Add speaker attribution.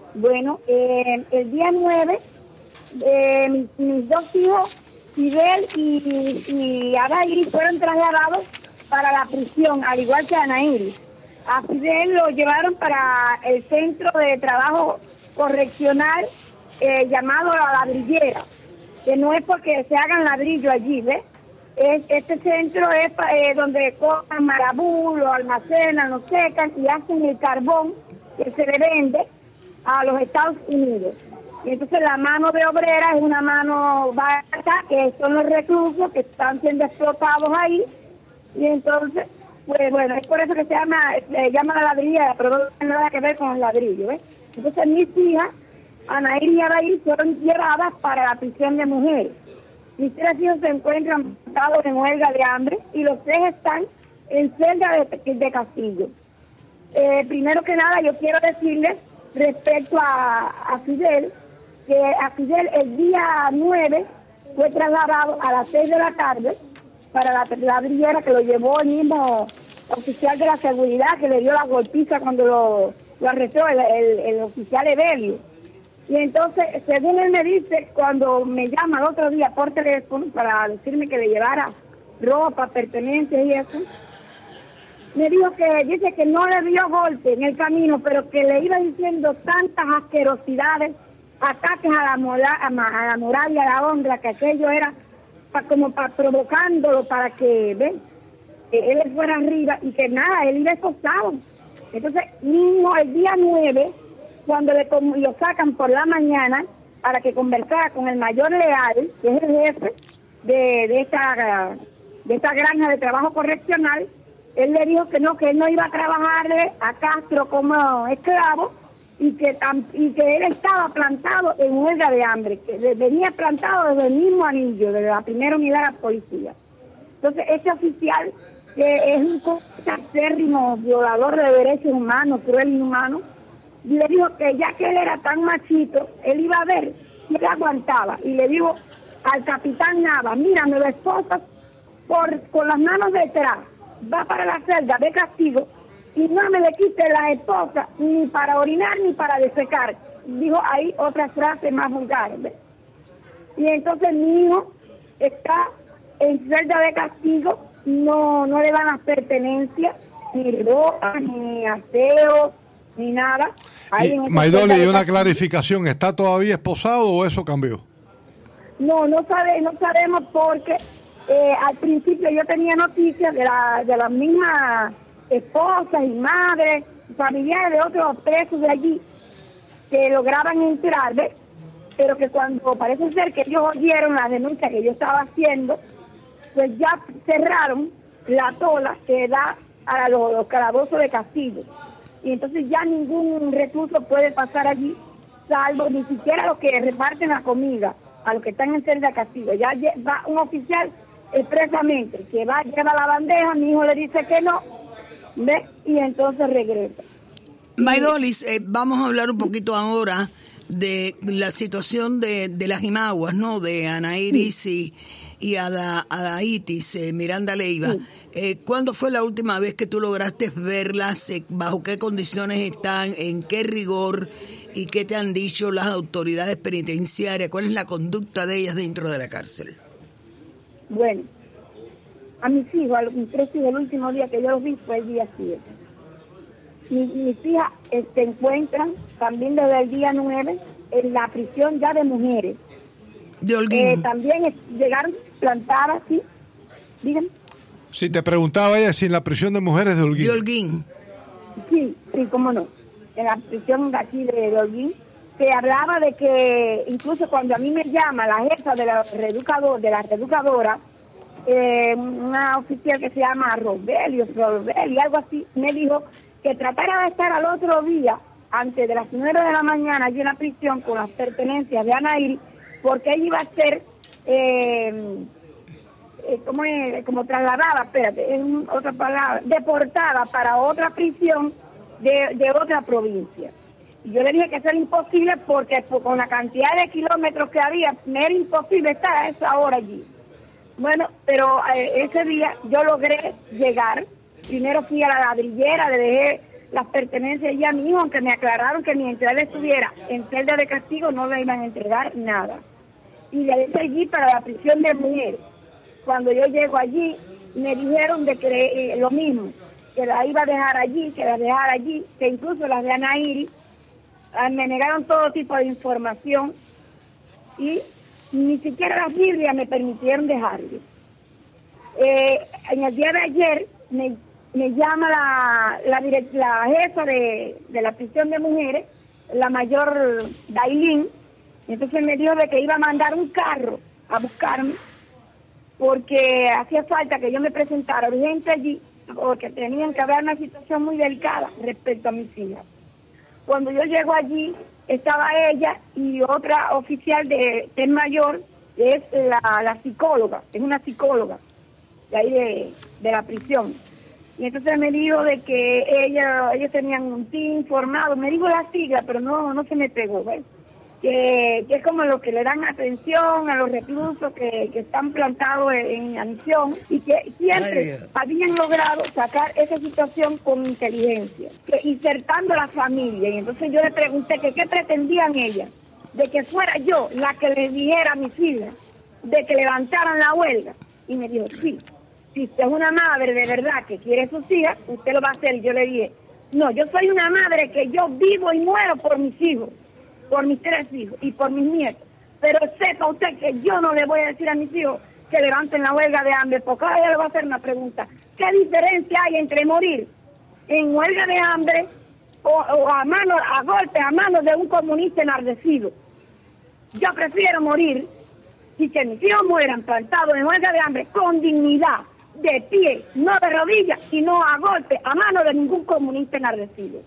Speaker 1: Bueno, el día 9, mis dos hijos, Fidel y Adairi, fueron trasladados para la prisión, al igual que Anaíri. A Fidel lo llevaron para el centro de trabajo correccional llamado La Ladrillera, que no es porque se hagan ladrillo allí, ¿ves? Este centro es donde cojan marabú, lo almacenan, lo secan y hacen el carbón que se le vende a los Estados Unidos. Y entonces la mano de obrera es una mano barata, que son los reclusos que están siendo explotados ahí. Y entonces, pues bueno, es por eso que se llama la ladrillera, pero no tiene nada que ver con el ladrillo, ¿ves? Entonces mis hijas, Anaír y Adair, fueron llevadas para la prisión de mujeres. Mis 3 hijos se encuentran plantados en huelga de hambre y los 3 están en celda de castigo. Primero que nada, yo quiero decirles respecto a Fidel, que a Fidel el día 9 fue trasladado a las 6 de la tarde para la ladrillera, que lo llevó el mismo oficial de la seguridad que le dio la golpiza cuando lo arrestó, el oficial Evelio. Y entonces, según él me dice, cuando me llama el otro día por teléfono para decirme que le llevara ropa, pertenencias y eso, me dijo dice que no le dio golpe en el camino, pero que le iba diciendo tantas asquerosidades, ataques a la moral y a la honra, que aquello era como para provocándolo para que, ¿ven? Que él fuera arriba y que nada, él iba esposado. Entonces, mismo el día 9, cuando lo sacan por la mañana para que conversara con el mayor Leal, que es el jefe de esta granja de trabajo correccional, él le dijo que él no iba a trabajarle a Castro como esclavo y que él estaba plantado en huelga de hambre, que venía plantado desde el mismo anillo, desde la primera unidad de la policía. Entonces, ese oficial, que es un acérrimo violador de derechos humanos, cruel e inhumano, le dijo que ya que él era tan machito, él iba a ver si él aguantaba. Y le dijo al capitán Nava, mira, me lo esposas con las manos detrás, va para la celda de castigo y no me le quite la esposa ni para orinar ni para defecar. Dijo ahí otra frase más vulgar, ¿ves? Y entonces mi hijo está en celda de castigo, no le dan las pertenencias, ni ropa, ni aseo, ni nada.
Speaker 2: Maidoli, una clarificación, ¿está todavía esposado o eso cambió?
Speaker 1: No sabemos porque al principio yo tenía noticias de las mismas esposas y madres, familiares de otros presos de allí que lograban entrar, ¿ves? Pero que cuando parece ser que ellos oyeron la denuncia que yo estaba haciendo, pues ya cerraron la tola que da a los calabozos de Castillo. Y entonces ya ningún recluso puede pasar allí, salvo ni siquiera los que reparten la comida, a los que están en celda de castigo. Ya va un oficial expresamente que lleva la bandeja, mi hijo le dice que no, ¿ves? Y entonces regresa.
Speaker 3: Maidolis, vamos a hablar un poquito ahora de la situación de las Imaguas, ¿no? De Anairis sí. y Adaitis, Miranda Leiva. Sí. ¿Cuándo fue la última vez que tú lograste verlas? ¿Bajo qué condiciones están? ¿En qué rigor? ¿Y qué te han dicho las autoridades penitenciarias? ¿Cuál es la conducta de ellas dentro de la cárcel?
Speaker 1: Bueno, a mis 3 hijos, el último día que yo los vi fue el día 7. Mis hijas se encuentran también desde el día 9 en la prisión ya de mujeres.
Speaker 3: De Holguín.
Speaker 1: También llegaron plantadas, ¿sí? Díganme.
Speaker 2: Sí, te preguntaba ella si en la prisión de mujeres de Holguín.
Speaker 3: De Holguín.
Speaker 1: Sí, cómo no. En la prisión de aquí de Holguín, se hablaba de que incluso cuando a mí me llama la jefa de la reeducadora, una oficial que se llama Robelio, algo así, me dijo que tratara de estar al otro día, antes de las 9 de la mañana, allí en la prisión con las pertenencias de Anaíri, porque ella iba a ser como trasladada, otra palabra, deportada para otra prisión de otra provincia. Y yo le dije que eso era imposible porque con la cantidad de kilómetros que había, me era imposible estar a esa hora allí. Bueno, pero ese día yo logré llegar. Primero fui a la ladrillera, le dejé las pertenencias ya a mi hijo, aunque me aclararon que mientras él estuviera en celda de castigo no le iban a entregar nada. Y de ahí seguí para la prisión de mujeres. Cuando yo llego allí, me dijeron de que lo mismo, que la iba a dejar allí, que incluso las de Ana Iris, me negaron todo tipo de información y ni siquiera las Biblias me permitieron dejarle. En el día de ayer me llama la jefa de la prisión de mujeres, la mayor Dailín, y entonces me dijo de que iba a mandar un carro a buscarme porque hacía falta que yo me presentara urgente allí porque tenían que haber una situación muy delicada respecto a mis hijas. Cuando yo llego allí, estaba ella y otra oficial que es mayor, que es la psicóloga, es una psicóloga de ahí de la prisión. Y entonces me dijo de que ellos tenían un team formado, me dijo la sigla, pero no se me pegó, ¿ves? Que es como lo que le dan atención a los reclusos que están plantados en admisión y que siempre habían logrado sacar esa situación con inteligencia, insertando a la familia. Y entonces yo le pregunté que qué pretendían ellas, de que fuera yo la que les dijera a mis hijas de que levantaran la huelga. Y me dijo, sí, si usted es una madre de verdad que quiere sus hijas, usted lo va a hacer. Y yo le dije, no, yo soy una madre que yo vivo y muero por mis hijos, por mis 3 hijos y por mis nietos. Pero sepa usted que yo no le voy a decir a mis hijos que levanten la huelga de hambre, porque ahora ella le va a hacer una pregunta. ¿Qué diferencia hay entre morir en huelga de hambre o a golpe, a manos de un comunista enardecido? Yo prefiero morir y que mis hijos mueran plantados en huelga de hambre con dignidad, de pie, no de rodillas, y no a golpe, a mano de ningún comunista enardecido.